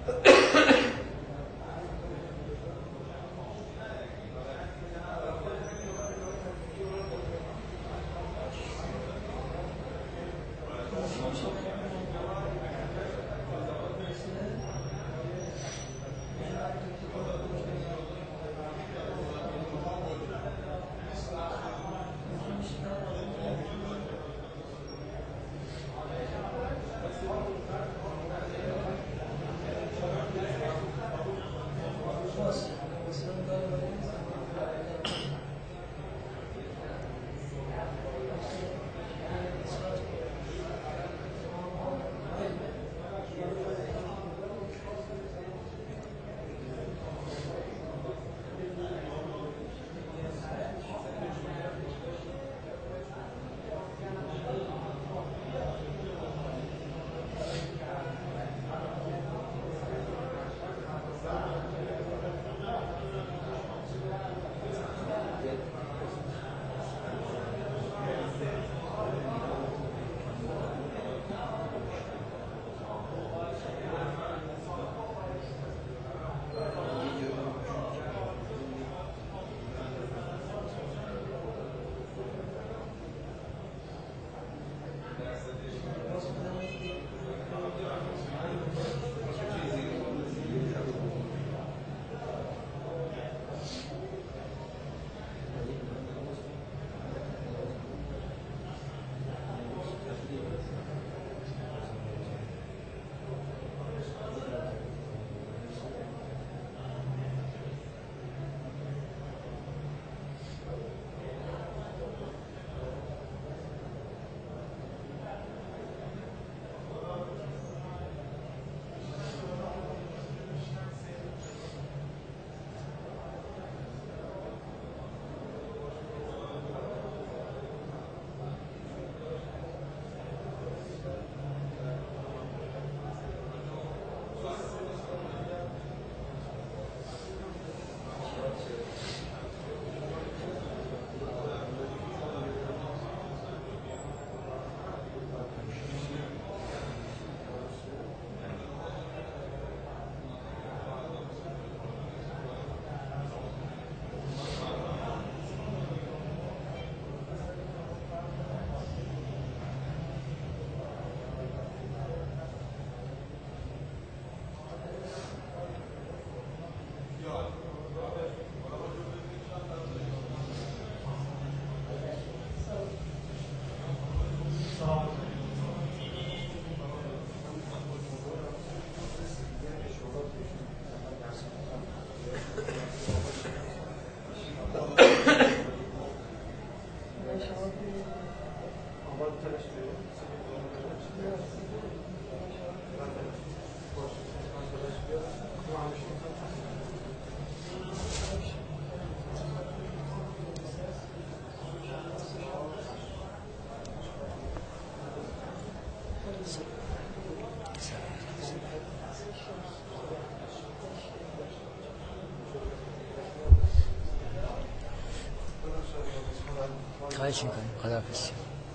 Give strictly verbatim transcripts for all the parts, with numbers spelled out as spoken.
خواهش میکنیم. خداحافظ.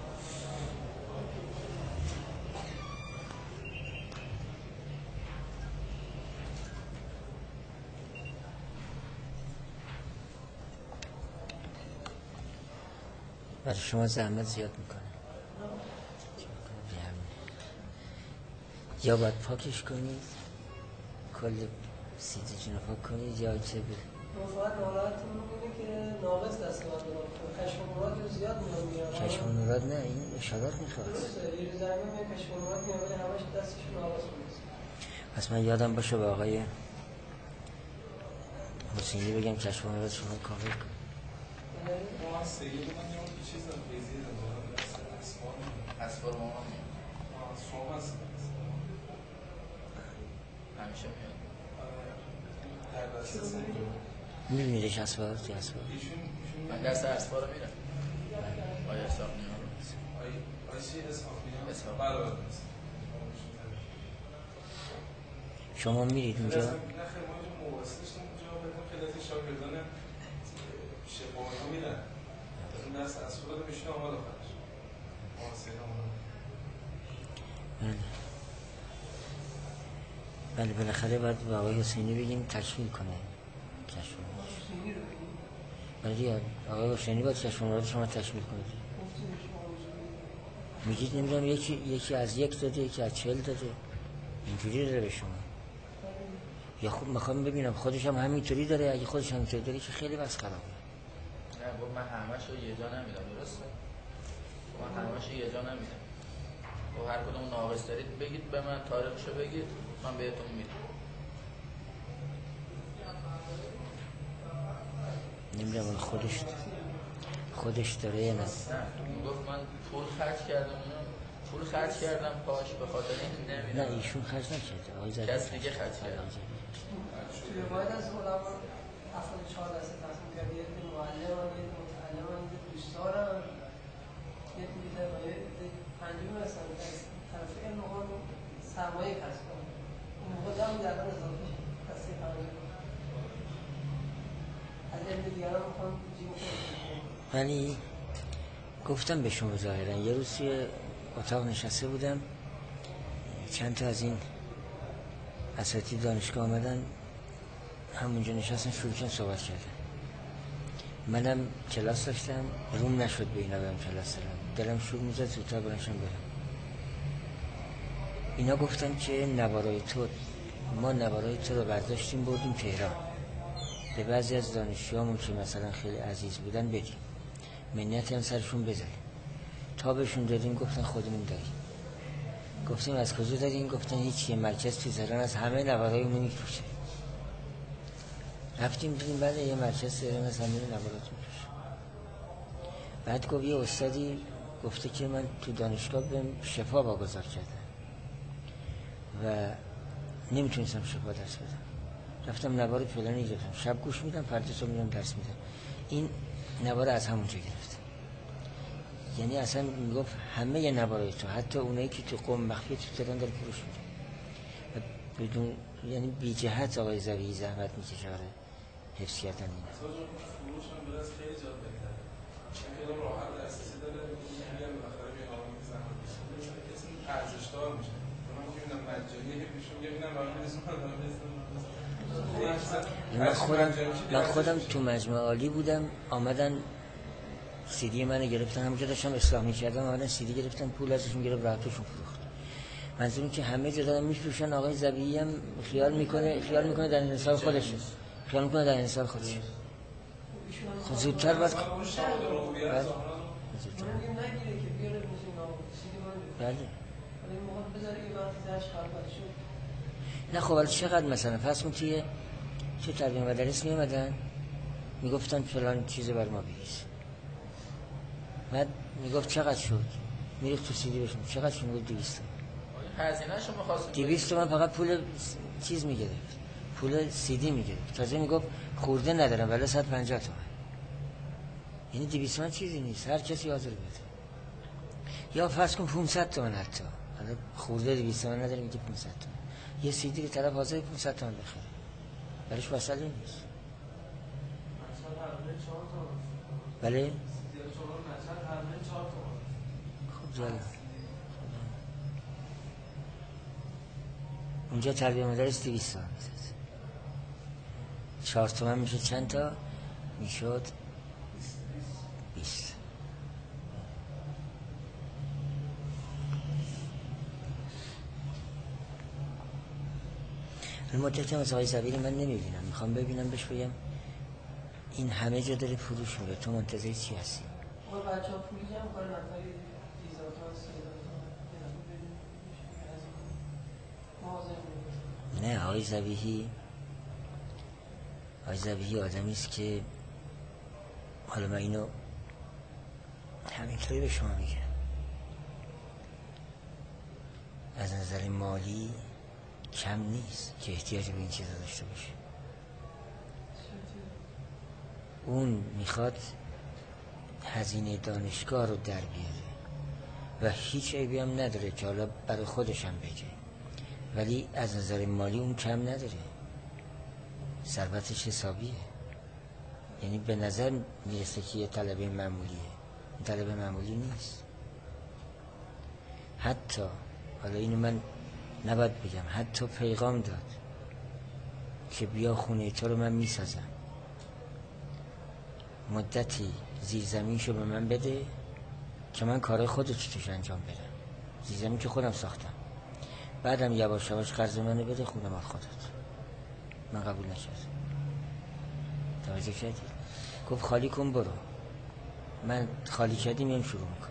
برای شما زحمت زیاد میکنه. یا باید پاکش کنید، کل سیدیتون رو پاک کنید، یا چه بید فقط ناراحتمون اینه که ناقص دست من دارم. کشف و مراد رو زیاد میاد. کشف و مراد نه، این اشارات میخواد. درسته، یه زمین میاد کشف و مراد میاد ولی همش دستشون ناقص میاد. پس من یادم باشه به آقای حسینی بگم کشف و مراد شما کامل کن. ما سیگه بودن یه اون چیز دارم بیزی دارم اسفار اسفار ما هم میاد شما هست همیشه میاد در دست سیگه میبینیدش اسفار توی اسفار من دست اسفار رو میرم آیا اسفار نیام آیا چی اسفار نیام اسفار بله شما میرید اونجا؟ نه خیلی ما اینجا مواسط داشتیم اونجا بدیم خیلی شاگردانه شباهی میرن از اون دست اسفار رو میشونه آمال آخرش مواسط همون بله بله بالاخره باید به آقای حسینی بگیم تکمیل کنه کشف حسینی رو بگیم. بله دیگه آقای حسینی باید کشف مراد شما تکمیل کنید. گفتیم شما حضوری. میگید نمیدونم یکی یکی از یک داده یکی از چهل داده اینجوری داره به شما. یا خب میخوام ببینم خودش هم همینطوری داره. اگه خودش همینطوری داره که خیلی بس خرابه. نه گفت من همش رو یه جا نمیدم. درسته؟ من همش رو یه جا نمیدم. و هر کدوم ناقص دارید بگید به من، تاریخشو بگید، من بهتون میدم. نمیدونم خودش خودش داره یا نه. نه میگفت من پول خرج کردم، پول خرج کردم پاش به خاطر این نمیدم. نه ایشون خرج نکرده. آقای زبیحی کس دیگه خرج کرده. توی روایت از علما افراد چهار دسته تقسیم کرده. یه عده معلم هم، یه عده متعلم هم، یه عده دوستدار هم، یه عده بی‌دار و یه عده پنجمی هستن که از طرف علم میخوان سرمایه کسب کنن. این موقع هم گردن اضافه شد دسته پنجمی. از علم دیگر هم میخوان جیب خود. ولی گفتم به شما ظاهرا یه روز توی اتاق نشسته بودم، چند تا از این اساتید دانشگاه آمدن همونجا نشستن شروع کردن صحبت کردن. منم کلاس داشتم روم نشد به اینا برم کلاس دارم، دلم شروع میزد زودتر برنشم برم. اینا گفتن که نوارای تو ما نوارای تو رو برداشتیم بردیم تهران، به بعضی از دانشجوامون که مثلا خیلی عزیز بودن بدیم، منت هم سرشون بذاریم. تا بهشون دادیم گفتن خودمون داریم. گفتیم از کجا داریم؟ گفتن هیچ یه مرکز تو تهران از همه نوارایمون میفروشه. رفتیم دیدیم بعد یه مرکز تهران از همه نوارات میفروشه. بعد گفت یه استادی گفته که من تو دانشگاه بهم شفا واگذار کردم و نمیتونستم شفا درس بدم. رفتم نوار فلانی گرفتم، شب گوش میدم، فردا صبح میرم درس میدم. این نوار از همونجا گرفت. یعنی اصلا میگفت همه ی نوارای تو، حتی اونایی که تو قم مخفی تو تهران داره فروش میده بدون، یعنی بی جهت آقای زبیحی زحمت میکشه برای حفظ کردن اینا. اصلا جو فروش هم برای خیلی جا بهتره. خیلی راحت دسترسی داره. میگم بالاخره به آقای زحمت میشه. کسی ارزشدار میشه. من میگم مجانی میشم میگم واقعا من خودم من خودم تو مجمع عالی بودم، آمدن سیدی منو گرفتن، همونجا داشتم اصلاح می‌کردم، آمدن سیدی گرفتن، پول ازشون گرفت راحتشون فروخت. منظورم که همه جا دارن میفروشن، آقای زبیحی هم خیال میکنه خیال میکنه در انحصار خودشه. خیال میکنه در انحصار خودشه. خب زودتر باید من میگم نگیره که بیاره موزی نام سیدی من. بله. ولی این موقع بذاره یه وقتی درش خلوت شد. نه خب ولی چقدر مثلا فرض کن توی چه تربیه مدارس میومدن میگفتن فلان چیزو بر ما بریز، بعد میگفت چقدر شد، میریخت تو سیدی بشم چقدر شد، میگفت دویست تومن. هزینه شما می‌خواستید دویست تومن فقط پول چیز میگرفت، پول سیدی میگرفت. تازه میگفت خورده ندارم ولی صد و پنجاه تومن. یعنی دویست تومن چیزی نیست، هر کسی حاضر بده. یا فرض کن پانصد تومن، حتی حالا خورده دویست تومن نداره میگه پانصد تومن. یه سیدی که طرف حاضر پانصد تومن بخره، برایش مسئله نیست. بله؟ خب جالب. اونجا تربیه مدارس دویست تومن میزد. چهار تومن میشه چند تا؟ میشد بیست. مدت هم از آقای زبیحی من نمیبینم، میخوام ببینم بهش بگم این همه جا داره فروش میره، تو منتظر چی هستی؟ ما بچه ها پولی جمع کنن نفری دیزار تا سیزار تا نه آقای زبیحی آقای زبیحی آدمی است که حالا من اینو همینطوری به شما میگم، از نظر مالی کم نیست که احتیاج به این چیزا داشته باشه. اون میخواد هزینه دانشگاه رو در بیاره و هیچ عیبی هم نداره که حالا برای خودش هم بگه، ولی از نظر مالی اون کم نداره، ثروتش حسابیه. یعنی به نظر میرسه که یه طلبه معمولیه، این طلبه معمولی نیست. حتی حالا اینو من نباید بگم، حتی پیغام داد که بیا خونه تو رو من میسازم، مدتی زیرزمینشو به من بده که من کارهای خودت توش انجام بدم. زیرزمین که خودم ساختم، بعدم یواش یواش قرض منو بده خونه مال خودت. من قبول نکردم. توجه کردی؟ گفت خالی کن برو. من خالی کردی میام شروع میکنم.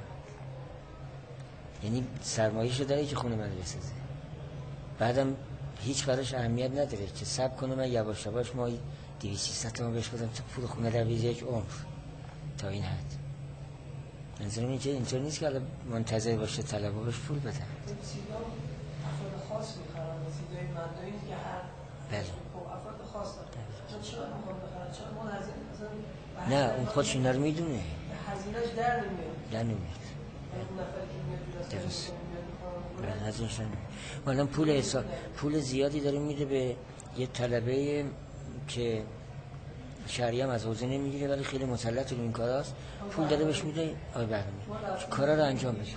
یعنی سرمایه‌شو داره که خونه منو بسازه. بعدم هیچ براش اهمیت نداره که صبر کنه من یواش یواش مایی دویست سیصد تومان بهش بدم تا پول خونه در بیاد یک عمر تا این حد. منظورم اینه که اینطور نیست که الان منتظر باشه طلبا بهش پول بدن. سیدا افراد خاص میخرن، سیدای مدنی که هر بله افراد خاص دارن. چرا میخوام بخرن؟ چرا ما هزینه نه اون خودش اینا رو میدونه، هزینه‌اش در نمیاد. در نمیاد. اون نفری که میاد درست. بعد از اینشون الان پول حساب پول زیادی داره میده به یه طلبه که شهری هم از حوزه نمیگیره ولی خیلی مسلط رو این کاراست، پول داره بهش میده آقای بهرامی کارا رو انجام بده.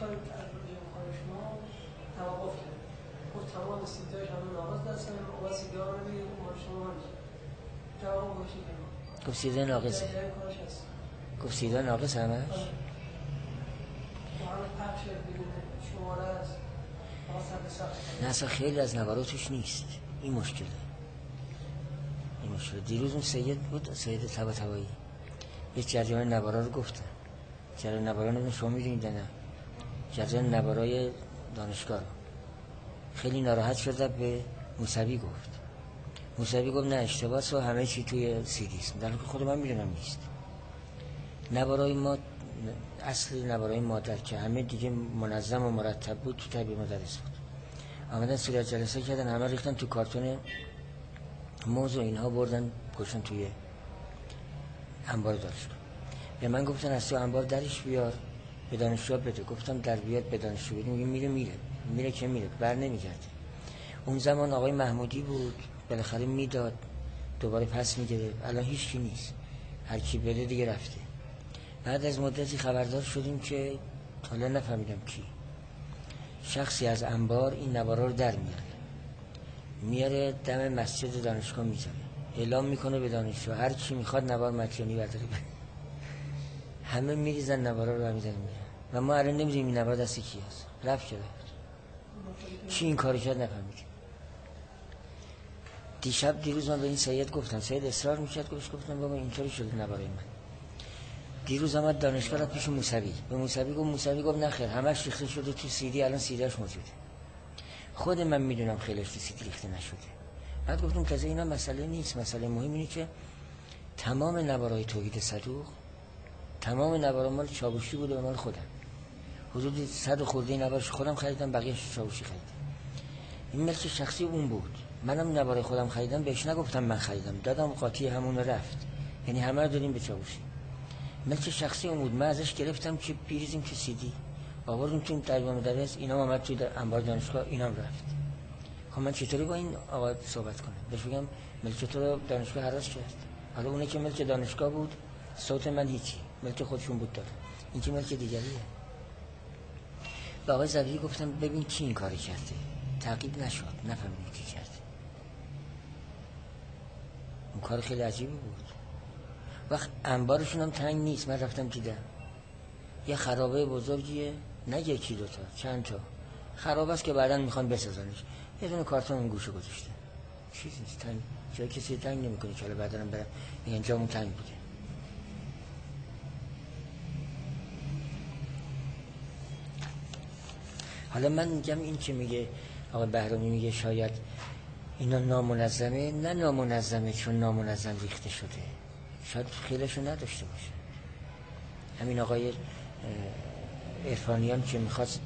تمام سیداش همون ناقص دستن و سیدا رو میگه مال شما جواب باشید. گفت سیدا ناقصه. گفت سیدا ناقص همش. نه اصلا خیلی از نواراتش نیست. این مشکله. این مشکله. دیروز اون سید بود، سید طباطبایی. یه جریان نوارا رو گفتن. جریان نوارا رو شما میدونید نه؟ جریان نوارای دانشگاه رو. خیلی ناراحت شد به موسوی گفت. موسوی گفت نه اشتباس و همه چی توی سیدیست. در حالی که خود من میدونم نیست. نوارای ما اصل نوارای مادر که همه دیگه منظم و مرتب بود تو طبیعه مدرس بود. آمدن صورت جلسه کردن، همه ریختن تو کارتون موز و اینها بردن گوشن توی انبار دانشگاه. به من گفتن از تو انبار درش بیار به دانشجو بده. گفتم در بیاد به دانشجو بده. میگه میره میره میره که میره بر نمیگرده. اون زمان آقای محمودی بود، بالاخره میداد دوباره پس میگیره. الان هیچ کی نیست، هر کی بده دیگه رفته. بعد از مدتی خبردار شدیم که حالا نفهمیدم کی شخصی از انبار این نوارا رو در میاره میاره دم مسجد دانشگاه میذاره، اعلام میکنه به دانشجو هر کی میخواد نوار مجانی برداره. همه میریزن نوارا رو میذارن میره و ما الان نمیدونیم این نوار دست کی است. رفت که رفت. چی این کارو کرد نفهمیدیم. دیشب دیروز من به این سید گفتم، سید اصرار میکرد، گفتم گفتم بابا اینطوری شده نوارای من. دیروز آمد دانشگاه را پیش موسوی، به موسوی گفت، موسوی گفت نخیر همش ریخته شده تو سیدی، الان سیدیش موجوده. خود من میدونم خیلیش تو سیدی ریخته نشده. بعد گفتم تازه اینا مسئله نیست، مسئله مهم اینه که تمام نوارای توحید صدوق، تمام نوارا مال چاوشی بوده و مال خودم. حدود صد خورده نوارش خودم خریدم، بقیه‌اش چاوشی خریدم. این ملک شخصی اون بود. منم نوار خودم خریدم، بهش نگفتم من خریدم، دادم قاطی همون رفت. یعنی همه رو دادیم به چاوشی. ملک شخصی اون بود. من ازش گرفتم که بیریزیم که سیدی آوردیم تو طبیعه مدرس، اینا اومد تو انبار دانشگاه، اینام رفت. خب من چطوری با این آقا صحبت کنم؟ بهش بگم ملک تو رو دانشگاه حراس کرد. حالا اونه که ملک دانشگاه بود، صوت من هیچی، ملک خودشون بود داره. این که ملک دیگریه. به آقای زبیری گفتم ببین کی این کاری کرده. تعقیب نشد، نفهمیدم کی کرده. اون کار خیلی عجیبی بود. وقت انبارشون هم تنگ نیست. من رفتم دیدم یه خرابه بزرگیه، نه یکی دوتا، چند تا خرابه است که بعداً میخوان بسازنش. یه دونه کارتون اون گوشه گذاشته. چیزی نیست، تنگ جای کسی تنگ نمیکنه که حالا بعداً برم اینجا اون تنگ بوده. حالا من میگم این که میگه آقای بهرامی میگه شاید اینا نامنظمه، نه نامنظمه چون نامنظم ریخته شده، شاید خیلیشو نداشته باشه. همین آقای عرفانیان که میخواست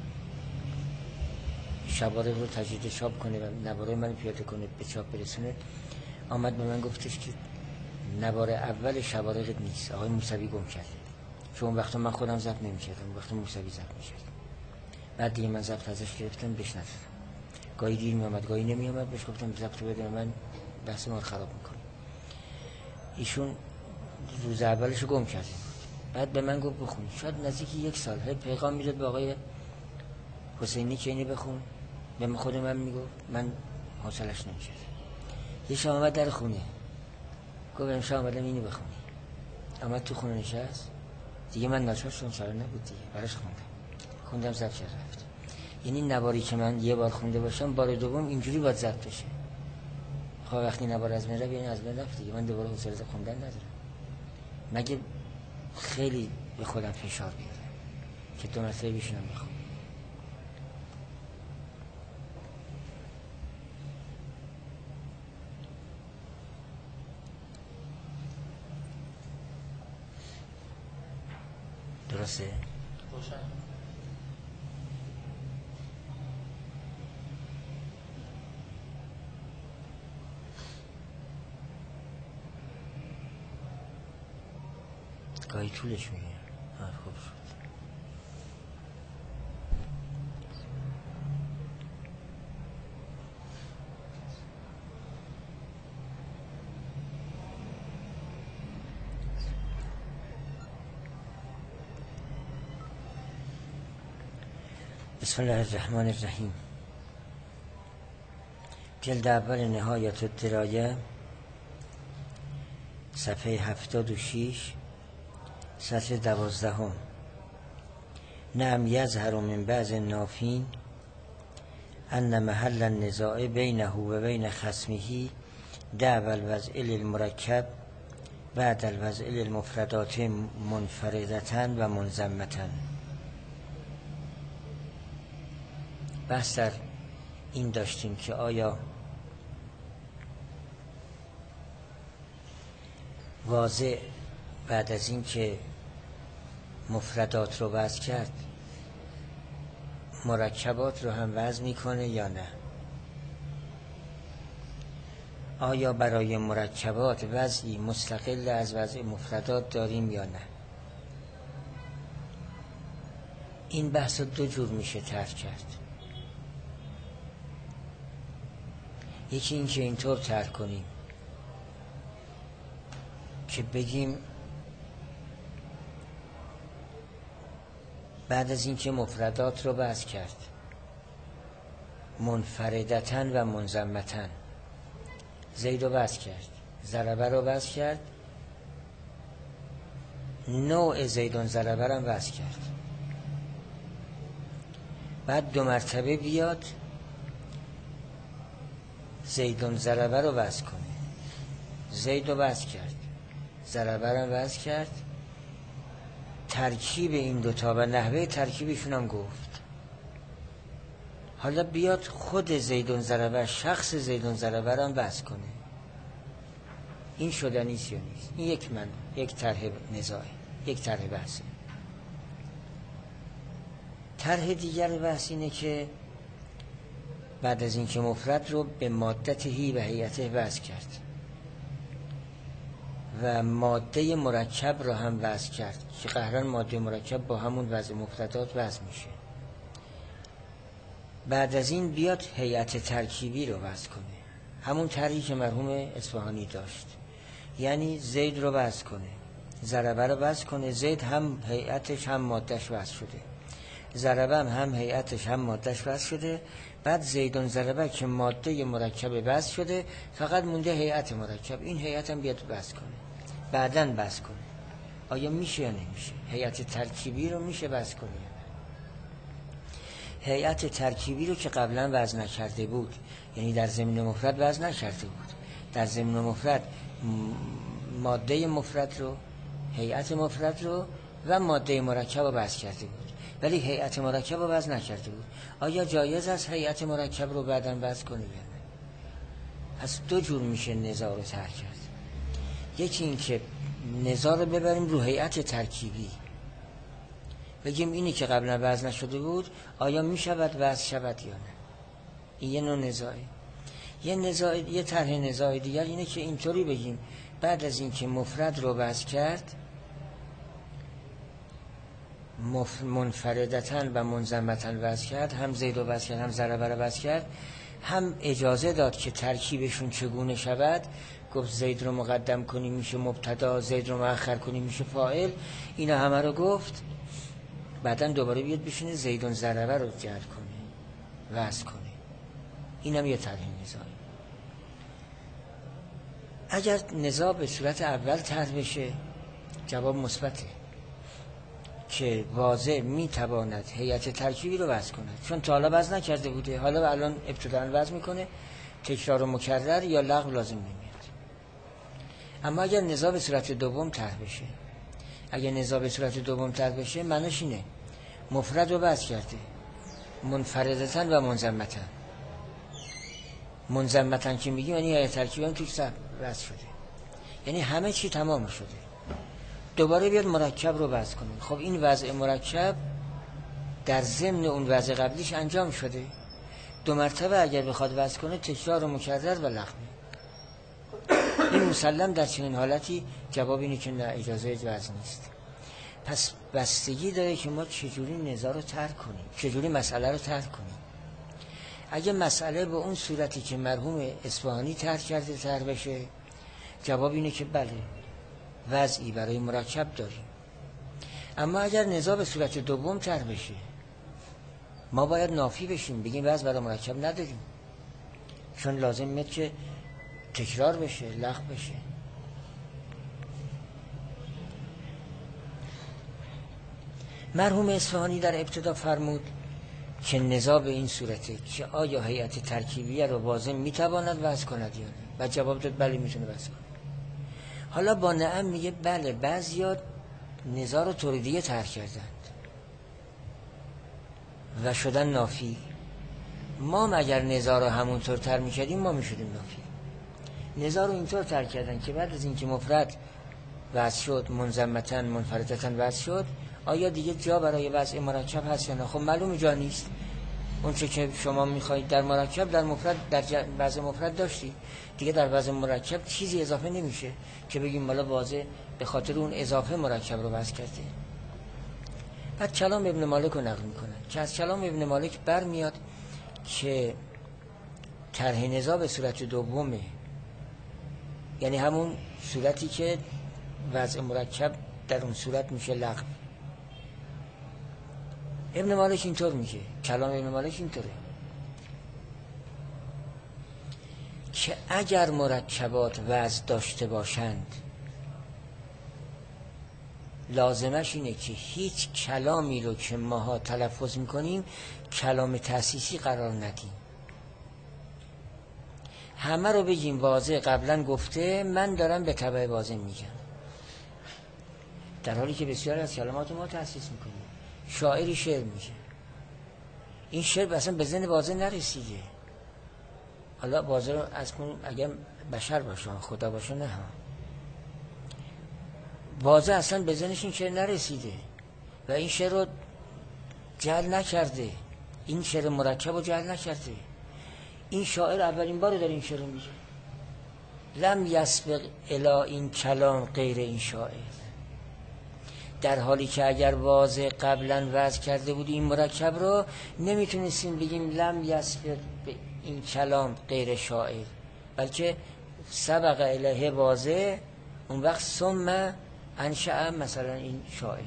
شبارق رو تجدید چاپ کنه و نوارای من پیاده کنه به چاپ برسونه، آمد به من گفتش که نوار اول شبارق نیست، آقای موسوی گم کرده. چون وقتا من خودم ضبط نمی‌کردم، وقتا موسوی ضبط می‌کرد. بعد دیگه من ضبط ازش گرفتم، بهش ندادم. گاهی دیر می‌آمد، گاهی نمی‌آمد، بهش گفتم ضبط بده، من بحث ما رو خراب می‌کنه. ایشون روز اولش گم کرده. بعد به من گفت بخون. شاید نزدیک یک سال هی پیغام میداد به آقای حسینی که اینو بخون، به خود من میگفت، من حوصلش نمیشه. یه شب آمد در خونه، گفت امشب آمدم اینو بخونی. آمد تو خونه نشست، دیگه من ناچار شدم، چاره نبود دیگه، براش خوندم خوندم ضبط شد رفت. یعنی نواری که من یه بار خونده باشم، بار دوم اینجوری باید ضبط بشه. خب وقتی نوار از من رفت، یعنی از من رفت دیگه، من دوباره حوصله خوندن ندارم، مگه خیلی به خودم فشار بیارم که دو مرتبه بشینم بخونم. درسته؟ روشن. گاهی طولش میگه. آره خوب شد. بسم الله الرحمن الرحیم. جلد اول نهایت الدرایه، صفحه هفتاد و شیش، سطر دوازدهم. نعم یظهر من بعض النافین ان محل النزاع بینه و بین خصمه دعوی الوضع للمرکب بعد الوضع للمفردات منفردة و منضمة. بحث در این داشتیم که آیا واضع بعد از این که مفردات رو وضع کرد مرکبات رو هم وضع میکنه یا نه؟ آیا برای مرکبات وضعی مستقل از وضع مفردات داریم یا نه؟ این بحث دو جور میشه طرح کرد. یکی این که اینطور طرح کنیم که بگیم بعد از اینکه مفردات رو وضع کرد منفردتاً و منضمتاً، زید رو وضع کرد، ضربه رو وضع کرد، نوع زیدون ضربه رو وضع کرد، بعد دو مرتبه بیاد زیدون ضربه رو وضع کنه. زید رو وضع کرد، ضربه رو وضع کرد، ترکیب این دوتا و نحوه ترکیبشون هم گفت. حالا بیاد خود زیدون ضربه، شخص زیدون ضربه رو هم وضع کنه. این شدنیست یا نیست؟ این یک من یک طرح نزاعه، یک طرح بحثه. طرح دیگر بحث اینه که بعد از اینکه مفرد رو به مادته و هیئته وضع کرد و ماده مرکب رو هم وضع کرد که قهرن ماده مرکب با همون وضع مفردات وضع میشه، بعد از این بیاد هیئت ترکیبی رو وضع کنه، همون طرحی که مرحوم اصفهانی داشت. یعنی زید رو وضع کنه، ضربه رو وضع کنه، زید هم هیئتش هم مادهش وضع شده، ضربه هم هم هیئتش هم مادهش وضع شده، بعد زیدون ضربه که ماده مرکب وضع شده، فقط مونده هیئت مرکب. این هیئت هم بیاد وضع کنه، بعدن وضع کنه. آیا میشه یا نمیشه؟ هیئت ترکیبی رو میشه وضع کنه یا نه؟ هیئت ترکیبی رو که قبلا وضع نکرده بود، یعنی در ضمن مفرد وضع نکرده بود، در ضمن مفرد ماده مفرد رو، هیئت مفرد رو و ماده مرکب رو وضع کرده بود، ولی هیئت مرکب رو وضع نکرده بود. آیا جایز است هیئت مرکب رو بعداً وضع کنه یا نه؟ پس دو جور میشه نزاع رو طرح کرد. یکی این که نزاع رو ببریم رو هیئت ترکیبی، بگیم اینی که قبلا وضع نشده بود آیا میشود وضع شود یا نه. این یه نوع نزاعه. یه نزاع، یه طرح نزاع دیگر اینه که اینطوری بگیم بعد از اینکه مفرد رو وضع کرد منفردتاً و منضمتاً وضع کرد، هم زید رو وضع کرد هم ضربه رو وضع کرد، هم اجازه داد که ترکیبشون چگونه شود. گفت زید رو مقدم کنیم میشه مبتدا، زید رو مؤخر کنیم میشه فاعل. اینا همه رو گفت. بعدن دوباره بیاد بشینه زیدون ضربه رو جر کنه، وضع کنه. اینم یه طرح نزاعی. اگر نزاع به صورت اول طرح بشه جواب مثبته که واضح میتواند هیئت ترکیبی رو وضع کند، چون تا حالا وضع نکرده بوده، حالا و الان ابتداً وضع میکنه، تکرار و مکرر یا لغو لازم نمیاد. اما اگر نزاع به صورت دوم طرح بشه، اگر نزاع به صورت دوم طرح بشه معناش اینه مفرد رو وضع کرده، منفردتاً و منضمتاً. منضمتاً که میگیم یعنی هیئت ترکیبی هم توش وضع شده، یعنی همه چی تمام شده، دوباره بیاد مرکب رو وضع کنه. خب این وضع مرکب در ضمن اون وضع قبلیش انجام شده، دو مرتبه اگر بخواد وضع کنه تکرار و مکرر و لغو. این مسلم در چنین حالتی جواب اینه که نه، اجازه وضع نیست. پس بستگی داره که ما چجوری نزاع رو طرح کنیم، چجوری مسئله رو طرح کنیم. اگه مسئله به اون صورتی که مرحوم اصفهانی طرح کرده طرح بشه، جواب اینه که بله وضعی برای مرکب داریم. اما اگر نزاع به صورت دوم طرح بشه، ما باید نافی بشیم، بگیم وضع برای مرکب نداریم، چون لازم میاد که تکرار بشه، لغو بشه. مرحوم اصفهانی در ابتدا فرمود که نزاع به این صورته که آیا هیئت ترکیبیه رو واضح میتواند وضع کند یا نه، و جواب داد بله میتونه وضع کنه. حالا با نعم میگه بله بعضیا نزاع رو طور دیگه طرح کردند و شدن نافی. ما مگر نزاع رو همونطور طرح میکردیم ما میشدیم نافی. نزاع رو اینطور طرح کردن که بعد از اینکه مفرد وضع شد، منضمتاً منفردتاً وضع شد، آیا دیگه جا برای وضع مرکب هست یا نه؟ خب معلومه جا نیست. اون چه که شما میخواید در مرکب در مفرد در وضع مفرد داشتی، دیگه در وضع مرکب چیزی اضافه نمیشه که بگیم والا واضح به خاطر اون اضافه مرکب رو وضع کرده. بعد کلام ابن مالک رو نقل میکنن که از کلام ابن مالک برمیاد که طرح نزاع به صورت دومه، یعنی همون صورتی که وضع مرکب در اون صورت میشه لغو. ابن مالک اینطور میگه، کلام ابن مالک اینطوره که اگر مرکبات وضع داشته باشند لازمش اینه که هیچ کلامی رو که ماها تلفظ میکنیم کلام تأسیسی قرار ندیم، همه رو بگیم واضح قبلا گفته، من دارم به تبع واضح میگم، در حالی که بسیاری از کلمات ما تأسیس میکنیم. شاعری شعر میگه، این شعر اصلا به ذهن واضح نرسیده، حالا واضح رو از کنیم اگر بشر باشه خدا باشه نه، واضح اصلا به ذهنش این شعر نرسیده و این شعر رو جعل نکرده، این شعر مرکب رو جعل نکرده. این شاعر اولین بار داره این شعر رو میگه، لم یسبق الی این کلام غیر این شاعر، در حالی که اگر واضح قبلا وضع کرده بود این مرکب رو نمیتونستیم بگیم لم یسبق به این کلام غیر شاعر، بلکه سبق الیه واضح، اون وقت ثم انشأ مثلا این شاعر،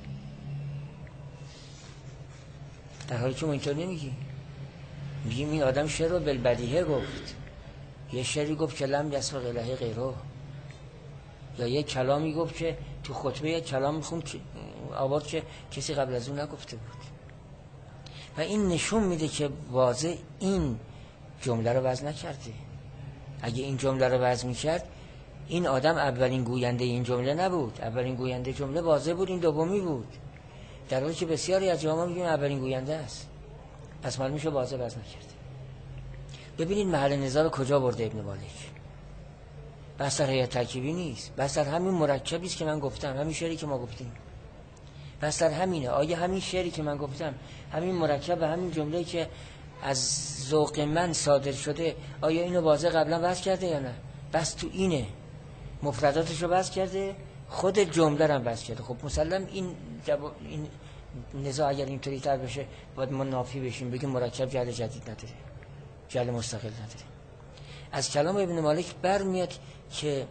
در حالی که ما اینطور نمیگیم، میگیم این آدم شعر رو بالبدیهه گفت، یه شعری گفت که لم یسبق الیه غیره، یا یه کلامی گفت که تو خطبه یه کلام خوند آورد که کسی قبل از اون نگفته بود و این نشون میده که واضح این جمله رو وضع نکرده. اگه این جمله رو وضع میکرد این آدم اولین گوینده این جمله نبود، اولین گوینده جمله واضح بود، این دومی بود، در حالی که بسیاری از جاها میگن اولین گوینده است، پس معلوم میشه واضح وضع نکرده. ببینید محل نزاع کجا برده ابن مالک، بس در هیئت ترکیبی نیست، بس در همین مرکبی است که من گفتم، همین شعری که ما گفتیم، بس در همینه. آیا همین شعری که من گفتم، همین مرکب و همین جمله‌ای که از ذوق من صادر شده، آیا اینو واضح قبلا وضع کرده یا نه؟ بس تو اینه، مفرداتش رو وضع کرده، خود جمله رو هم وضع کرده. خب مسلم این جواب این نزاع اگر اینطوری تر بشه باید ما نافی بشیم، بگیم مرکب جعل جدید نداره، جعل مستقل نداره. از کلام ابن مالک برمیاد که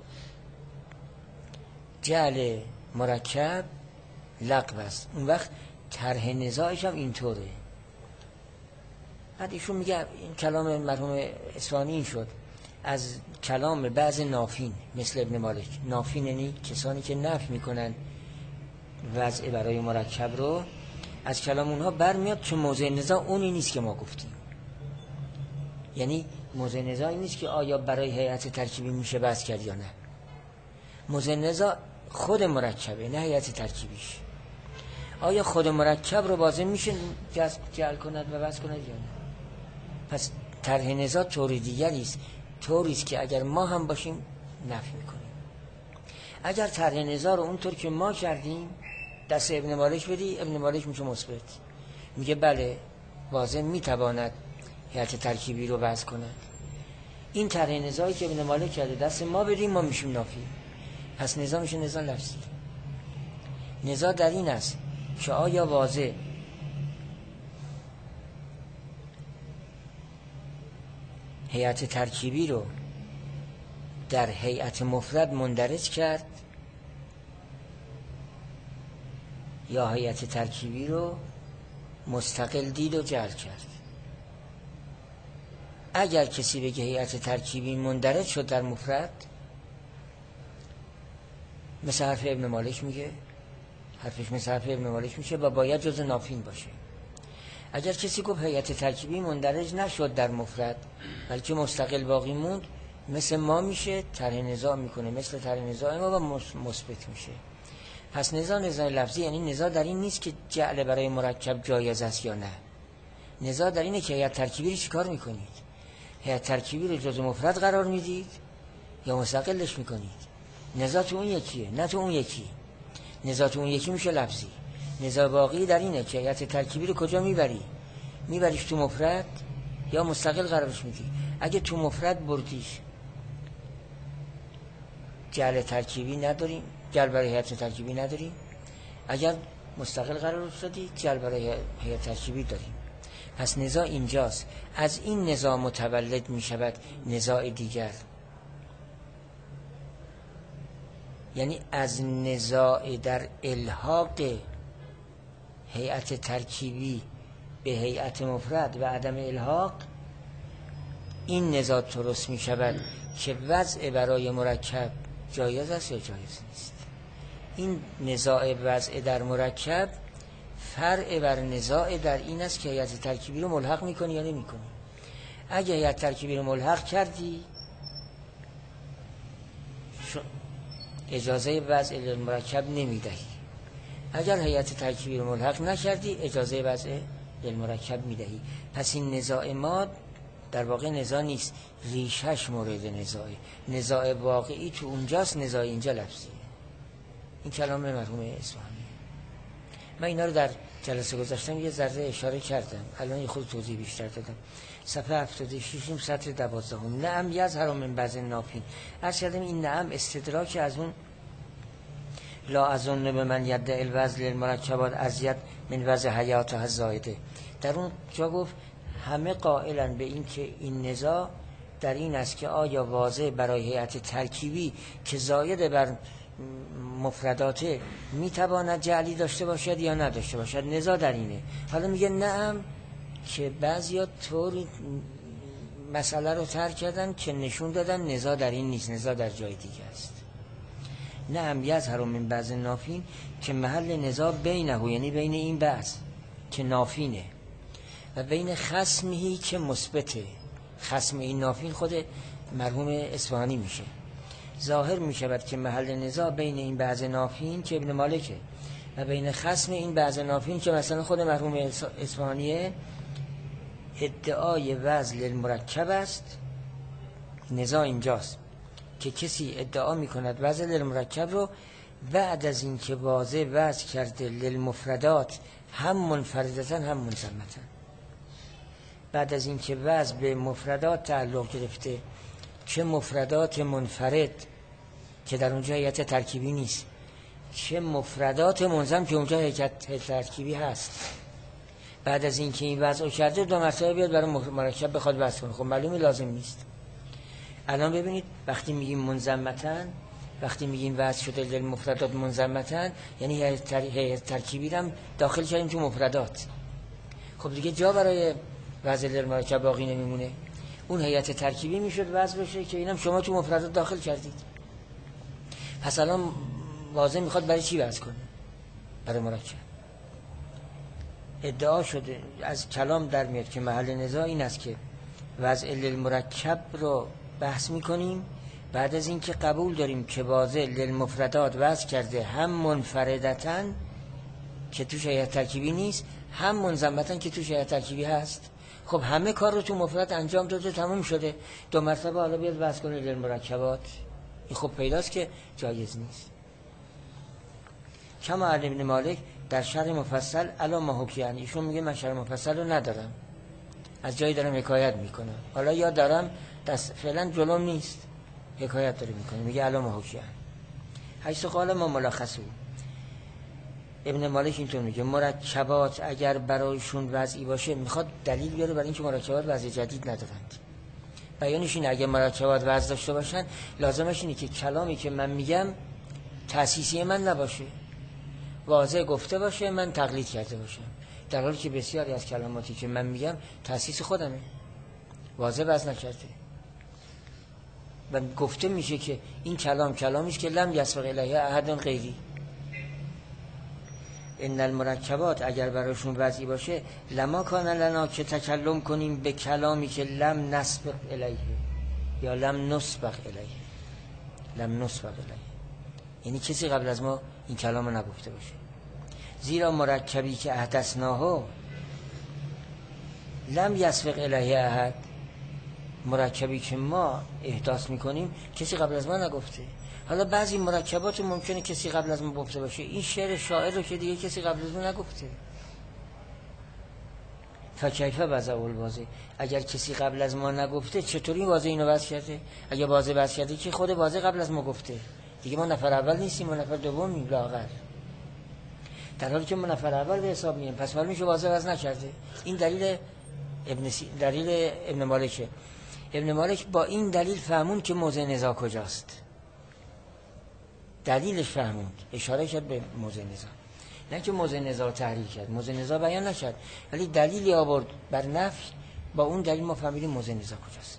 جعل مرکب لغو است. اون وقت طرح نزاعش هم اینطوره، بعد ایشون میگه این کلام مرحوم اصفهانی این شد از کلام بعض نافین مثل ابن مالک. نافین یعنی کسانی که نفی میکنن وضع برای مرکب رو، از کلام اونها برمیاد که موضع نزاع اونی نیست که ما گفتیم. یعنی موضع نزاع این نیست که آیا برای هیئت ترکیبی میشه بحث کرد یا نه. موضع نزاع خود مرکبه، نه هیئت ترکیبیش. آیا خود مرکب رو بازم میشه جذب جعل کند و بحث کند یا نه؟ پس طرح نزاع طور دیگری است، طوری است که اگر ما هم باشیم نفی میکنیم. اگر طرح نزاع رو اونطور که ما کردیم دست ابن مالک بدی، ابن مالک میشه مثبت، میگه بله واضح میتواند هیئت ترکیبی رو بحث کند. این طرح نزاعی که ابن مالک کرده دست ما بدیم، ما میشیم نافی. پس نزاع میشه نزاع لفظی. نزاع در این است که آیا واضح هیئت ترکیبی رو در هیئت مفرد مندرج کرد یا هیئت ترکیبی رو مستقل دید و جعل کرد. اگر کسی بگه هیئت ترکیبی مندرج شد در مفرد، مثل حرف ابن مالک میگه، حرفش مثل حرف ابن مالک میشه و باید جز نافین باشه. اگر کسی گفت هیئت ترکیبی مندرج نشد در مفرد بلکه مستقل باقی موند، مثل ما میشه، طرح نزاع میکنه مثل طرح نزاع ما و مثبت میشه. پس نزاع نزاع لفظی یعنی نزاع در این نیست که جعل برای مرکب جایز است یا نه. نزاع در اینه که هیئت ترکیبی رو چیکار میکنید؟ هیئت ترکیبی رو جز مفرد قرار میدید یا مستقلش میکنید؟ نزاع تو اون یکیه، نه تو اون یکی. نزاع تو اون یکی میشه لفظی. نزاع باقی در اینه که هیئت ترکیبی رو کجا میبری؟ میبریش تو مفرد یا مستقل قرارش میدی؟ اگه تو مفرد بردیش جعل ترکیبی نداریم، جعل برای هیئت ترکیبی نداریم. اگر مستقل قرار دادی جعل برای هیئت ترکیبی داریم. پس نزاع اینجاست. از این نزاع متولد میشود نزاع دیگر، یعنی از نزاع در الحاق هیئت ترکیبی به هیئت مفرد و عدم الحاق، این نزاع درست می شود که وضع برای مرکب جایز است یا جایز نیست. این نزاع وضع در مرکب فرع بر نزاع در این است که هیئت ترکیبی رو ملحق می کنی یا نمی کنی. اگه هیئت ترکیبی رو ملحق کردی اجازه وضع للمرکب نمی دهی. اگر هیئت ترکیبی رو ملحق نکردی اجازه وضع للمرکب می دهی. پس این نزاع ما در واقع نزاع نیست، ریشش مورد نزاعه. نزاع واقعی تو اونجاست، نزاع اینجا لفظیه. این کلام مرحوم اصفهانی. من اینا رو در جلسه گذاشتم یه ذره اشاره کردم، الان خود توضیح بیشتر دادم. صفحه هفتاد و شش سطر دوازده هم. نعم یظهر من بعض نافین. عرض کردم این نعم استدراک از اون لا اظن به من یدعی الوضع للمرکبات ازید من وضع حیاتها الزائده. در اون جا گفت همه قائلن به این که این نزاع در این است که آیا واضع برای هیئت ترکیبی که زاید بر مفردات میتواند جعلی داشته باشد یا نداشته باشد. نزاع در اینه. حالا میگه نعم که بعضیا طوری مسئله رو ترک کردن که نشون دادن نزاع در این نیست، نزاع در جای دیگه است. نعم یظهر من بعض نافین که محل نزاع بینه، یعنی بین این بعض که نافینه و بین خصمهی که مثبته. خصم این نافین خود مرحوم اصفهانی میشه. ظاهر میشود که محل نزاع بین این بعض نافین که ابن مالکه و بین خصم این بعض نافین که مثلا خود مرحوم اصفهانیه، ادعای وضع للمرکب است. نزاع اینجاست که کسی ادعا میکند وضع للمرکب رو بعد از این که واضح وضع کرده للمفردات هم منفردتا هم منضمتا. بعد از این که وضع به مفردات تعلق گرفته، چه مفردات منفرد که در اونجا هیئت ترکیبی نیست، چه مفردات منضم که اونجا هیئت ترکیبی هست، بعد از این که این وضع کرده دو مرتبه بیاد برای مرکب بخواد وضع کنه، خب معلومه لازم نیست. الان ببینید وقتی میگیم منضمتا، وقتی میگیم وضع شده للمفردات منضمتا، یعنی هیئت ترکیبی هم داخل کردیم تو مفردات. خب دیگه جا برای وضع للمرکب باقی نمیمونه. اون هیئت ترکیبی میشد وضع بشه که اینم شما تو مفردات داخل کردید. پس الان واضح میخواد برای چی وضع کنه؟ برای مرکب. ادعا شده از کلام در میاد که محل نزاع این است که وضع للمرکب رو بحث میکنیم بعد از اینکه قبول داریم که واضع للمفردات وضع کرده، هم منفردتاً که توش هیئت ترکیبی نیست، هم منضمتاً که توش هیئت ترکیبی هست. خب همه کار رو تو مفرد انجام داده، تموم شده، دو مرتبه حالا بیاد وضع کنه للمرکبات. این خب پیداست که جایز نیست. کما علی ابن مالک در شرح مفصل علا ما حکیان، ایشون میگه من شرح مفصل رو ندارم، از جایی دارم حکایت میکنم. حالا یا دارم دست فعلا جلوم نیست، حکایت داره میکنه، میگه علا ما حکیان حیث قال ما ملخصو. ابن مالک اینطور میگه مرکبات اگر برایشون وضعی باشه، میخواد دلیل بیاره برای اینکه مرکبات وضع جدید ندارند. بیانش اینه اگر مرکبات وضع داشته باشن لازمش اینه که کلامی که من میگم تأسیسی من نباشه، واضح گفته باشه، من تقلید کرده باشم، در حالی که بسیاری از کلماتی که من میگم تأسیس خودمه، واضح وضع نکرده و گفته میشه که این کلام کلامیش که لم یسبق الیه احد غیری. ان المرکبات اگر براشون وضعی باشه لما کان لنا که تکلم کنیم به کلامی که لم نسبق الیه یا لم نسبق الیه. لم نسبق الیه یعنی کسی قبل از ما این کلام رو نگفته باشه. زیرا مرکبی که احدثناه لم یسبق الیه احد، مرکبی که ما احداث میکنیم کسی قبل از ما نگفته. حالا بعضی مرکبات ممکنه کسی قبل از ما گفته باشه، این شعر شاعر رو که دیگه کسی قبل از ما نگفته. فکیف وضع الواضح، اگر کسی قبل از ما نگفته چطوری واضح اینو وضع کرده؟ اگر واضح وضع کرده که خود واضح قبل از ما گفته دیگه، ما نفر اول نیستیم، ما نفر دومیم لااقل، در حالی که ما نفر اول به حساب میایم، پس معلومه که واضح وضع نکرده. این دلیل ابن سی... دلیل ابن مالکه. ابن مالک با این دلیل فهمون که موضع نزاع کجاست، دلیلش فهموند، اشاره کرد به موضع نزاع، نه که موضع نزاع تحریل کرد، موضع نزاع بیان نکرد، ولی دلیلی آورد بر نفی، با اون دلیل ما فهمیدیم موضع نزاع کجاست.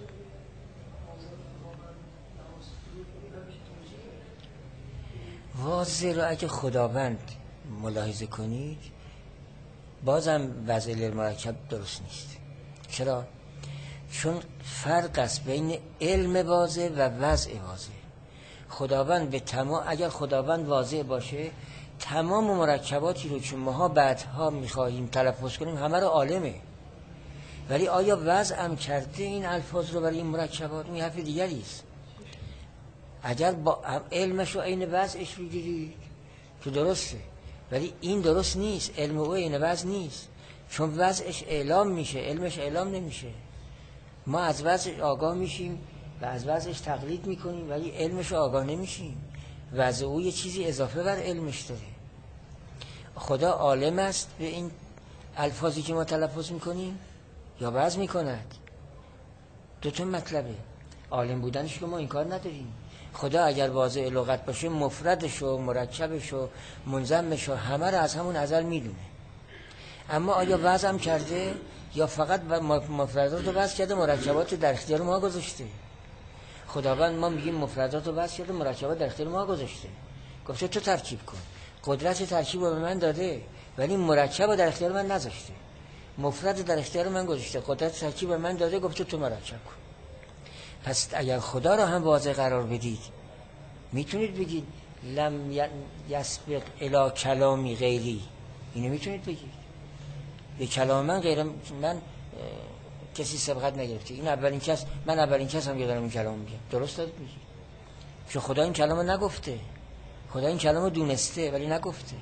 واضح رو اگه خداوند ملاحظه کنید بازم وضع للمرکب درست نیست. چرا؟ چون فرق است بین علم واضح و وضع واضح. خداوند به تمام، اگر خداوند واضح باشه تمام مرکباتی رو که ماها بعدها میخواهیم تلفظ کنیم همه رو عالمه، ولی آیا وضع هم کرده این الفاظ رو برای این مرکبات؟ این حرف دیگری است. اگر با علمش و عین وضعش بگیرید که درسته، ولی این درست نیست، علم او عین وضع نیست، چون وضعش اعلام میشه، علمش اعلام نمیشه. ما از وضع آگاه میشیم و از وضعش تقلید میکنیم ولی علمش آگاه نمیشیم. وضع او یه چیزی اضافه بر علمش داره. خدا عالم است به این الفاظی که ما تلفظ میکنیم یا وضع میکند؟ دو تا مطلبه. عالم بودنش که ما این کار نداریم. خدا اگر واضع لغت باشه مفردش و مرکبش و منضمش و همه رو از همون ازل میدونه. اما آیا وضع هم کرده یا فقط مفردات رو وضع کرده، مرکبات در اختیار ما گذاشته؟ خداوند ما میگیم مفردات رو وضع کرده، مرکبات در اختیار ما گذاشته، گفته تو ترکیب کن، قدرت ترکیب رو به من داده ولی مرکب رو در اختیار من نذاشته. مفرد در اختیار من گذاشته، قدرت ترکیب به من داده، گفته تو مرکب کن. پس اگر خدا رو هم واضح قرار بدید میتونید بگید لم یسبق الی کلامی غیری، اینو میتونید بگید به کلام من غیر من کسی سبقت نگرفته، این اولین کس، من اولین کس هم که دارم این کلام میگم. درست دارید میگید، چون خدا این کلام رو نگفته، خدا این کلام رو دونسته ولی نگفته.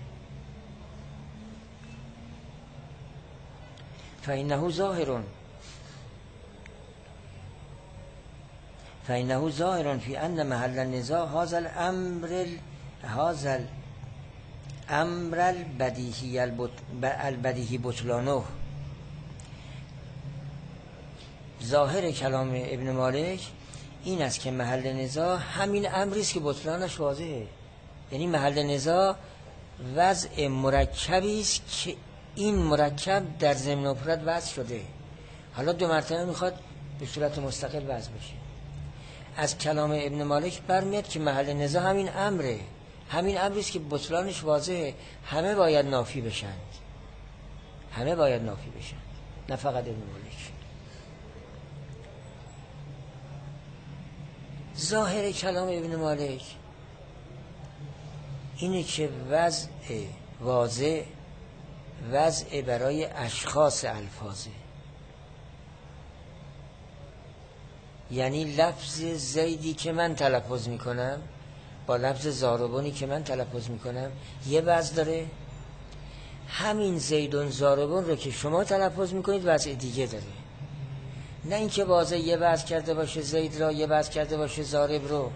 فإنه ظاهر فإنه ظاهر في أن محل النزاع هذا الأمر هذا الأمر البديهي البديهي بطلانه. ظاهر کلام ابن مالک این است که محل نزاع همین امری است که بطلانش واضحه. یعنی محل نزاع وضع مرکبی است که این مرکب در ضمن مفرد وضع شده، حالا دو مرتبه میخواد به صورت مستقل وضع بشه. از کلام ابن مالک برمیاد که محل نزاع همین امره، همین امری است که بطلانش واضحه، همه باید نافی بشن، همه باید نافی بشن، نه فقط ابن مالک. ظاهر کلام ابن مالک اینه که وضع واضح وضع برای اشخاص الفاظه، یعنی لفظ زیدی که من تلفظ میکنم با لفظ زاربونی که من تلفظ میکنم یه وضع داره، همین زیدون زاربون رو که شما تلفظ میکنید وضع دیگه داره. نه اینکه واضح یه وضع کرده باشه زید را، یه وضع کرده باشه زارب رو،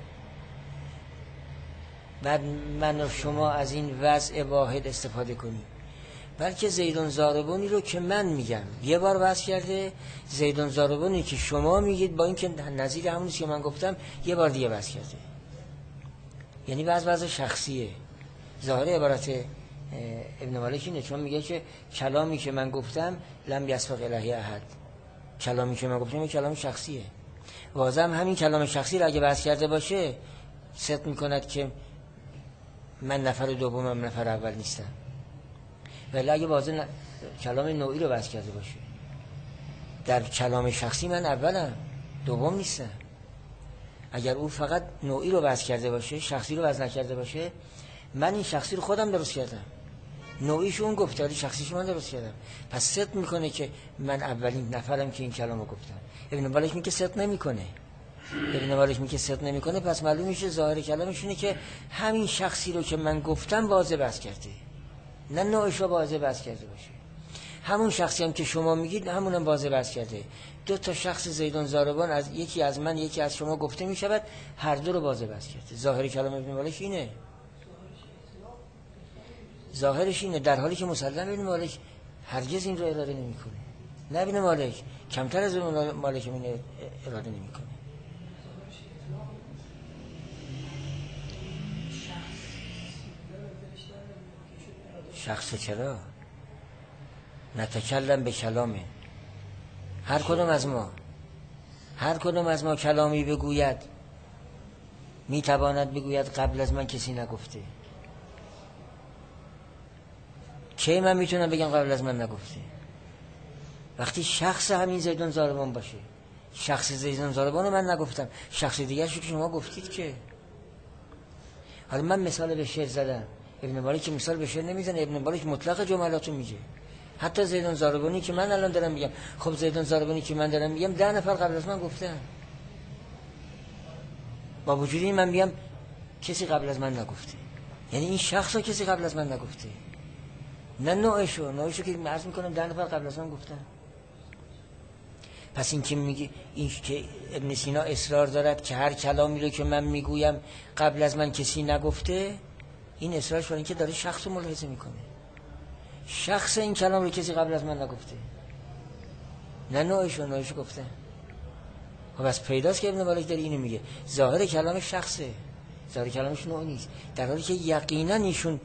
بعد من و شما از این وضع واحد استفاده کنیم، بلکه زیدون زاربونی رو که من میگم یه بار وضع کرده، زیدون زاربونی که شما میگید با این که نظیر همونیست که من گفتم یه بار دیگه وضع کرده. یعنی وضع وضع شخصیه. ظاهر عبارت ابن مالک اینه، چون میگه که کلامی که من گفتم لم یسبق الیه احد، کلامی که من گفتم یه کلام شخصیه. واضح همین کلام شخصی رو اگه وضع کرده باشه ست میکند که من نفر دومم، نفر اول نیستم. ولی اگه واضح ن... کلام نوعی رو وضع کرده باشه، در کلام شخصی من اولم دوم نیستم. اگر او فقط نوعی رو وضع کرده باشه، شخصی رو وضع نکرده باشه، من این شخصی رو خودم درست کردم، نوعیش اون گفته ولی شخصیش من درست کردم، پس ست میکنه که من اولین نفرم که این کلام رو گفتم. ابن مالک میگه ست نمیکنه، ابن مالک میگه ست نمیکنه، پس معلوم میشه ظاهر کلامش اینه که همین شخصی رو که من گفتم واضح وضع کرده، نه نوعش رو واضح وضع کرده باشه. همون شخصی هم که شما میگید همونم واضح وضع کرده. دو تا شخص زیدون زاربان، از یکی از من یکی از شما گفته میشود، هر دو رو واضح وضع کرده. ظاهر کلام ابن مالک اینه، ظاهرش اینه، در حالی که مسلم ابن مالک هرگز این رو اراده نمیکنه. نه ابن مالک، کمتر از ابن مالک این اراده نمیکنه. شخص چرا؟ نتکلم به کلامه. هر کدوم از ما هر کدوم از ما کلامی بگوید میتواند بگوید قبل از من کسی نگفته. چه من میتونم بگم قبل از من نگفته؟ وقتی شخص همین زیدون زاربان باشه. شخص زیدون زاربان من نگفتم، شخص دیگر شو که شما گفتید. که حالا من مثال به شعر زدم، ابن مالک مثال به شعر نمیزنه، ابن مالک مطلق جملاتو میگه. حتی زیدون زاربانی که من الان دارم میگم، خب زیدون زاربانی که من دارم میگم ده نفر قبل از من گفتن، با وجودی من میگم کسی قبل از من نگفته. یعنی این شخص ها کسی قبل از من نگفته، نه نوعشو نوعشو که عرض میکنم ده نفر قبل از من گفتن. پس این که میگه، این که ابن سینا اصرار دارد که هر کلامی رو که من میگویم قبل از من کسی نگفته، این اصرارش برای این که داره شخص رو ملاحظه میکنه. شخص این کلام رو کسی قبل از من نگفته، نه نوعشو نوعشو گفته. خب بس پیداست که ابن مالک داره اینو میگه، ظاهر کلام شخصه، ظاهر کلامش نوع نیست، در حالی که یقینا ایشون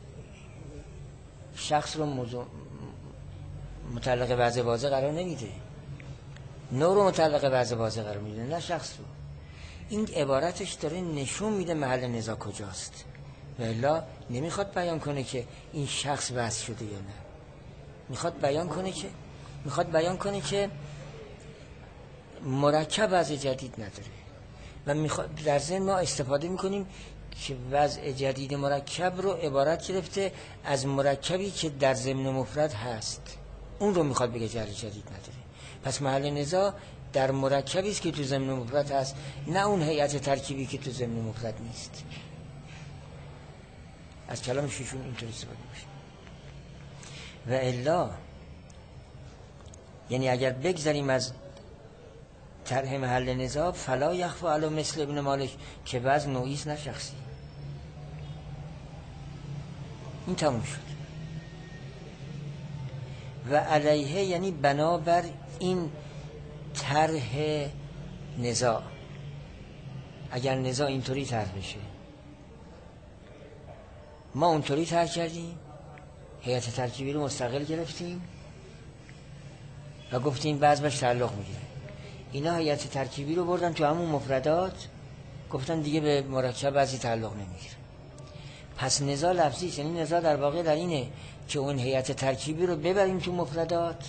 شخص رو موضوع متعلق وضع واضح قرار نمیده، نوع رو متعلق وضع واضح قرار میده، نه شخص رو. این عبارتش داره نشون میده محل نزاع کجاست، و الا نمیخواد بیان کنه که این شخص وضع شده یا نه. میخواد بیان کنه که میخواد بیان کنه که مرکب وضع جدید نداره، و میخواد در ذهن ما استفاده میکنیم که وضع جدید مرکب رو عبارت گرفته از مرکبی که در ضمن مفرد هست، اون رو میخواد بگه جر جدید نداره. پس محل نزاع در مرکبی است که تو ضمن مفرد هست، نه اون هیئت ترکیبی که تو ضمن مفرد نیست. از کلامش ایشون اینطوری استفاده میشه. و الا یعنی اگر بگذاریم از طرح محل نزاع، فلا یخفی علی مثل ابن مالک که وضع نوعی است نه شخصی. این تموم شد. و علیه یعنی بنابر این طرح نزاع، اگر نزاع اینطوری طرح بشه، ما اونطوری طرح کردیم، هیئت ترکیبی رو مستقل گرفتیم، و گفتیم وزنش تعلق میگیره. اینا هیئت ترکیبی رو بردن تو همون مفردات، گفتن دیگه به مرکب وزنی تعلق نمیگیره. پس نزاع لفظی، یعنی نزاع در واقع در اینه که اون هیئت ترکیبی رو ببریم تو مفردات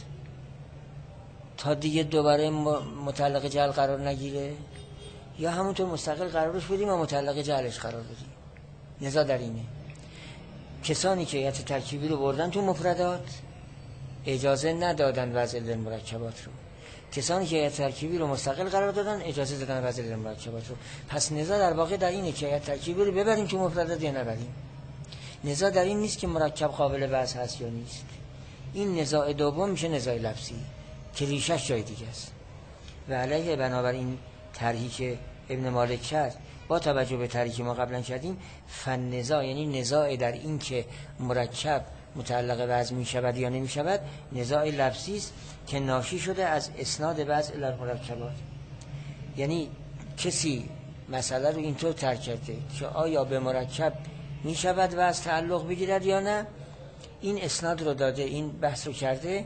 تا دیگه دوباره متعلق جعل قرار نگیره، یا همونطور مستقل قرارش بدیم و متعلق جعلش قرار بدیم. نزاع در اینه. کسانی که هیئت ترکیبی رو بردن تو مفردات اجازه ندادن وضع للمرکبات رو، کسانی که هیئت ترکیبی رو مستقل قرار دادن اجازه دادن وضع للمرکبات رو. پس نزاع در واقع در اینه که هیئت ترکیبی رو ببریم تو مفردات یا نبریم. نزاع در این نیست که مرکب قابل وضع هست یا نیست. این نزاع دوم میشه نزاع لفظی که ریشش جای دیگه است. و علیه بنابراین طرحی که ابن مالک کرد با توجه به طرحی که ما قبلا کردیم، فن نزاع یعنی نزاع در این که مرکب متعلق وضع می شود یا نمی شود، نزاع لفظی است که ناشی شده از اسناد وضع الی المرکبات. یعنی کسی مسئله رو اینطور ترک کرده که آیا به مرکب می شود وضع تعلق بگیرد یا نه، این اسناد رو داده، این بحث رو کرده.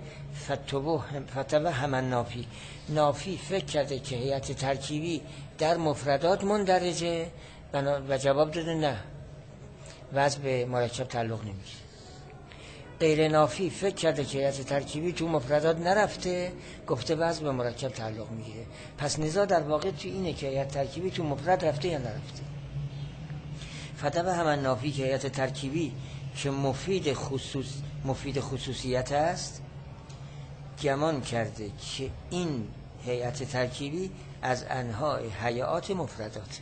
فتوه همن نافی، نافی فکر کرده که هیئت ترکیبی در مفردات مندرجه و جواب داده نه، وضع به مرکب تعلق نمیگیره. غیر نافی فکر کرده که هیئت ترکیبی تو مفردات نرفته، گفته وضع به مرکب تعلق میگیره. پس نزاع در واقع تو اینه که هیئت ترکیبی تو مفرد رفته یا نرفته. فتوه همن نافی که هیئت ترکیبی که مفید خصوص مفید خصوصیت است، گمان کرده که این هیئت ترکیبی از انواع هیئات مفرداته.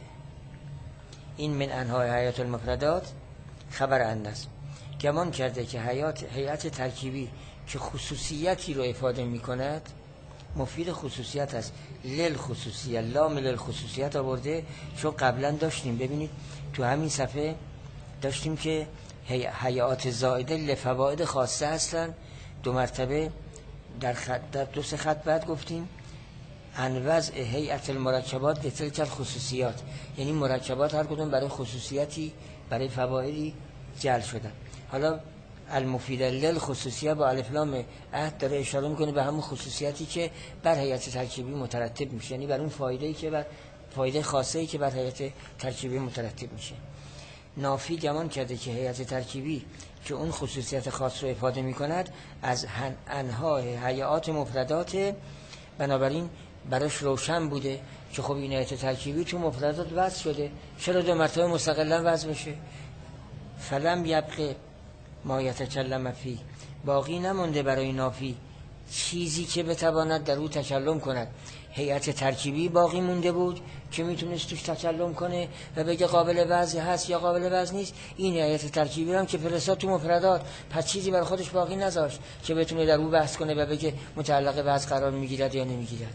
این من انواع هیئات المفردات خبر انس، گمان کرده که هیئت هیئت ترکیبی که خصوصیتی رو افاده می کند مفید خصوصیت است. لل خصوصیت، لام لل خصوصیت آورده، چون قبلا داشتیم، ببینید تو همین صفحه داشتیم که هیئات زائده لفواید خاصه هستن. دو مرتبه در خط، در دو سه خط بعد گفتیم ان وضع هیئت المرکبات لتلک الخصوصیات، یعنی مرکبات هر کدوم برای خصوصیتی، برای فوایدی جعل شدن. حالا المفید للخصوصیه با الف لام عهد داره اشاره میکنه به همون خصوصیتی که بر هیئت ترکیبی مترتب میشه، یعنی بر اون فایده‌ای که بر فایده خاصه‌ای که بر هیئت ترکیبی مترتب میشه. نافی گمان کرده که هیئت ترکیبی که اون خصوصیت خاص رو افاده میکند از انواع هیئات مفردات، بنابراین براش روشن بوده که خب این هیئت ترکیبی تو مفردات وضع شده، چرا دو مرتبه مستقلا وضع بشه؟ فلم یبقه ما یتکلم فی، باقی نمونده برای نافی چیزی که بتواند در او تکلم کند. هیئت ترکیبی باقی مونده بود که میتونست توش تکلم کنه و بگه قابل وضع هست یا قابل وضع نیست. این هیئت ترکیبی هم که فرستاد تو مفردات، پس چیزی برای خودش باقی نذاشت که بتونه در او بحث کنه و بگه متعلق وضع قرار میگیرد یا نمیگیرد.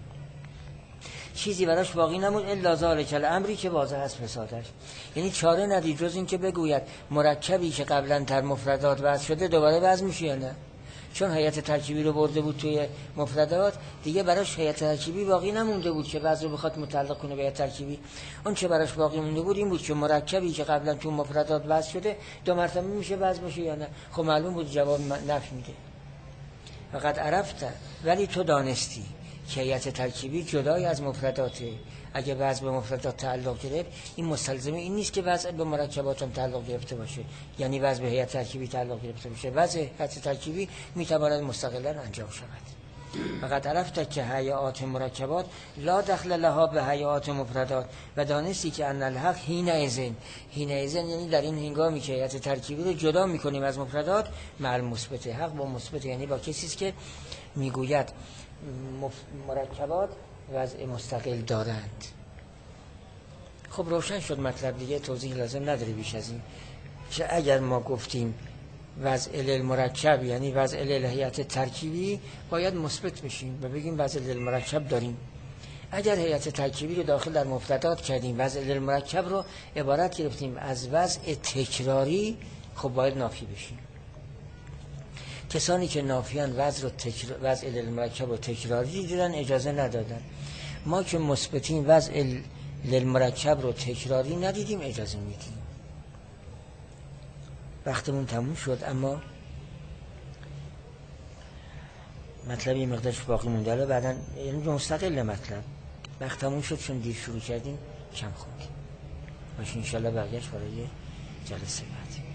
چیزی براش باقی نمود الا ذالک الامری که واضح است فسادش. یعنی چاره ندید جز این که بگوید مرکبی که قبلا در مفردات وضع شده دوباره وضع میشه یا نه، چون هیئت ترکیبی رو برده بود توی مفردات، دیگه براش هیئت ترکیبی باقی نمونده بود که وضع رو بخواد متعلق کنه به هیئت ترکیبی. اون چه براش باقی مونده بود این بود که مرکبی که قبلا تو مفردات وضع شده دو مرتبه میشه وضع بشه یا نه. خب معلوم بود جواب نفی میده. فقط عرفت، ولی تو دانستی که هیئت ترکیبی جدای از مفرداته. اگه وضع به مفردات تعلق گرفت، این مستلزم این نیست که وضع به مرکبات هم تعلق گرفته باشه، یعنی وضع به هیئت ترکیبی تعلق گرفته باشه. وضع هیئت ترکیبی میتواند مستقلا انجام شود. فقط عرفت که هیئات مرکبات لا دخل لها به هیئات مفردات، و دانستی که ان الحق حین اذن، حین اذن یعنی در این هنگامی که هیئت ترکیبی رو جدا میکنیم از مفردات، مع مثبت، حق با مثبت، یعنی با کسی است که میگوید مرکبات وضع مستقل دارند. خب روشن شد مطلب، دیگه توضیح لازم نداره بیش از این، که اگر ما گفتیم وضع للمرکب یعنی وضع للهیئت ترکیبی، باید مثبت میشیم و بگیم وضع للمرکب داریم. اگر هیئت ترکیبی رو داخل در مفردات کردیم، وضع للمرکب رو عبارت گرفتیم از وضع تکراری، خب باید نافی بشیم. کسانی که نافیان وضع رو تکر... وضع للمرکب رو تکراری دیدن اجازه ندادن. ما که مثبتیم وضع للمرکب رو تکراری ندیدیم اجازه میدیم. وقتمون تموم شد، اما مطلب یه مقدارش باقی مونده، حالا بعداً یعنی مستقل مطلب وقت تموم شد چون دیر شروع کردیم کم خوندیم باشه. انشالله برگشت برای جلسه بعدی.